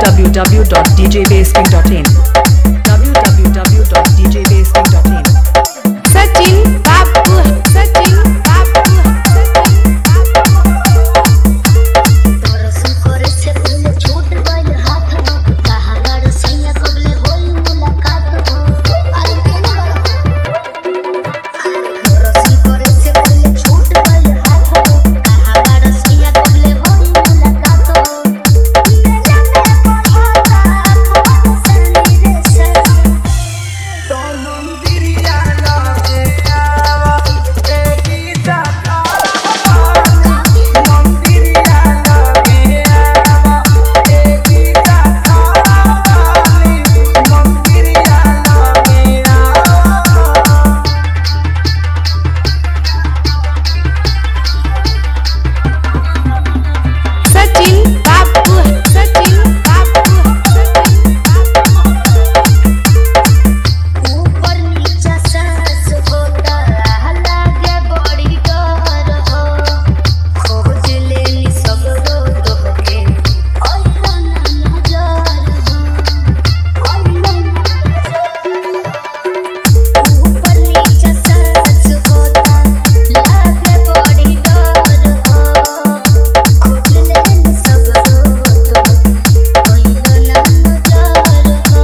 www.djbasking.in www.djbasking.in Sachin बाबू सचिन बाबू सचिन दर्शन करे से पहले छूट गइल हाथ कहा गड़ सैया कबले होई मुलाकात हो दर्शन करे से पहले छूट गइल हाथ कहा गड़ सैया कबले होई मुलाकात हो सचिन बाबू सचिन बाबू ऊपर नीचा सांस होता लागे बड़ी डर हो खोज लेनी सगरो तोहके ओइला ना नजर हो ऊपर नीचा सांस होता लागे बड़ी डर हो खोज लेनी सगरो तोहके ओइला ना नजर हो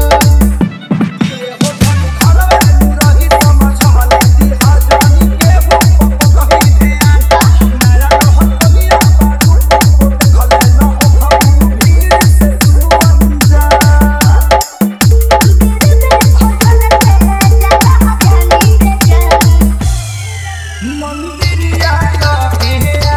मंदिरिया